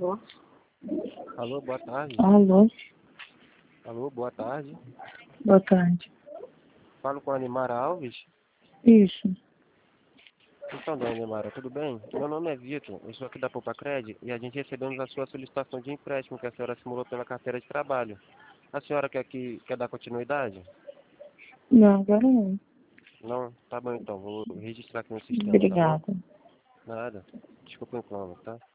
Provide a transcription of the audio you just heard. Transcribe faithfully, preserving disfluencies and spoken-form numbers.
Alô? Alô, boa tarde. Alô? Alô, boa tarde. Boa tarde. Falo com a Animara Alves. Isso. Então, dona Animara, tudo bem? Meu nome é Vitor, eu sou aqui da Poupa Cred e a gente recebemos a sua solicitação de empréstimo que a senhora simulou pela carteira de trabalho. A senhora quer, que, quer dar continuidade? Não, agora não. Não? Tá bom então, vou registrar aqui no sistema, tá bom? Obrigada. Nada. Desculpa o incômodo, tá?